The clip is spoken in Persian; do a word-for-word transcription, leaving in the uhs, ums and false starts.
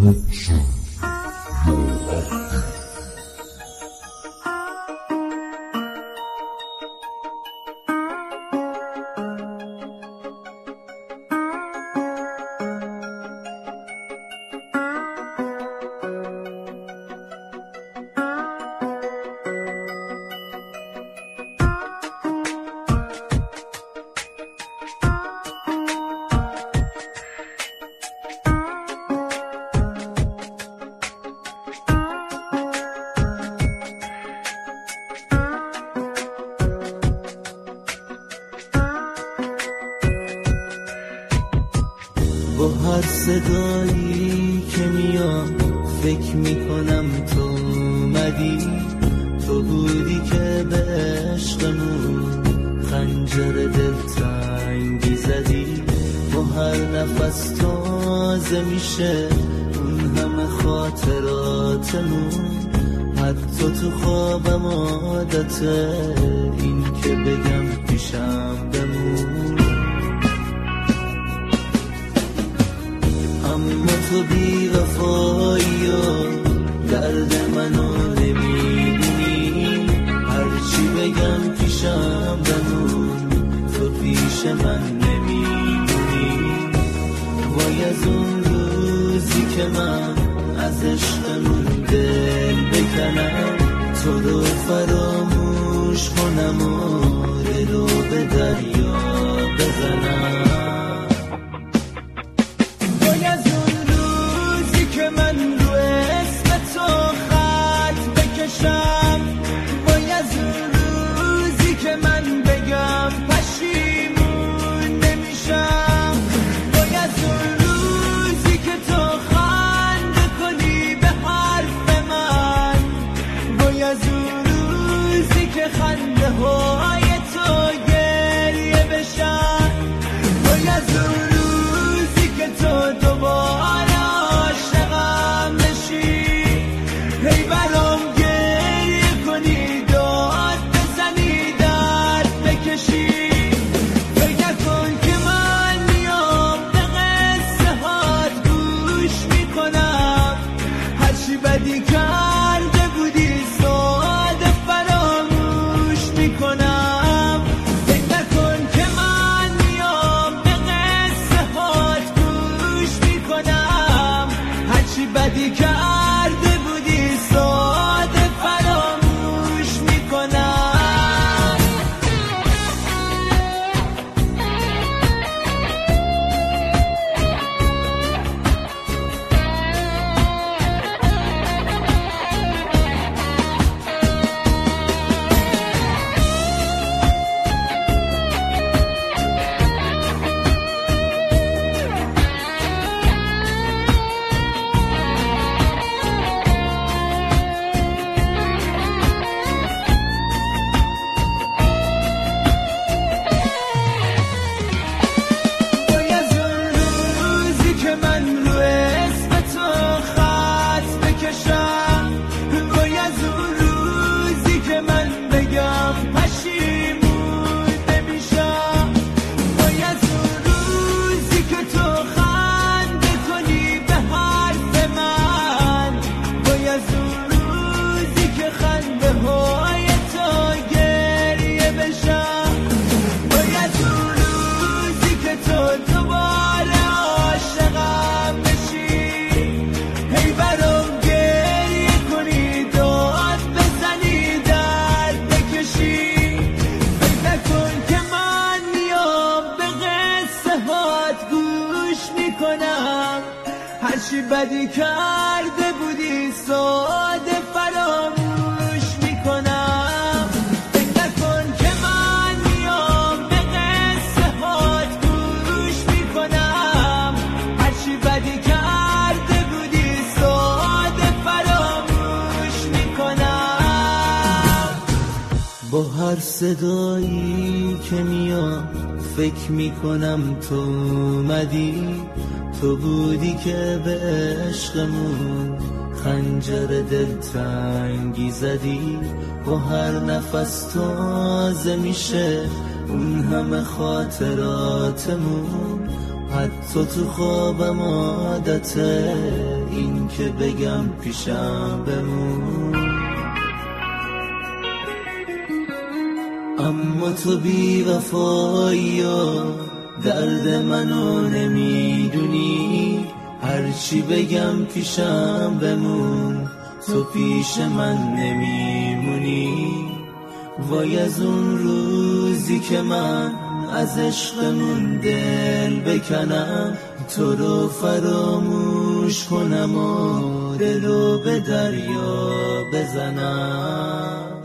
با هر صدایی که میاد فکر میکنم تو اومدی، تو بودی که به عشقمون خنجر دلتنگی زدی. با هر نفس تازه میشه اون همه خاطراتمون، حتی تو خوابم عادته این که بگم پیشم بمون. اما تو بی وفایی و درد منو نمیدونی، هرچی بگم پیشم بمون تو پیش من نمیدونی. وای از اون روزی که من از عشقمون دل بکنم، تو رو فراموش کنم و دلو به دریا بزنم. هرچی بدی کرده بودی ساده فراموش میکنم. فکر نکن که من میام به قصه هات گوش میکنم. هرچی بدی کرده بودی ساده فراموش میکنم. با هر صدایی که میام فکر میکنم تو اومدی، تو بودی که به عشقمون خنجر دلتنگی زدی. با هر نفس تازه میشه اون همه خاطراتمون، حتی تو خوابم عادته این که بگم پیشم بمون. اما تو بی وفایی و درد منو نمیدونی، هرچی بگم پیشم بمون تو پیش من نمیمونی. وای از اون روزی که من از عشقمون دل بکنم، تو رو فراموش کنم و دلو به دریا بزنم.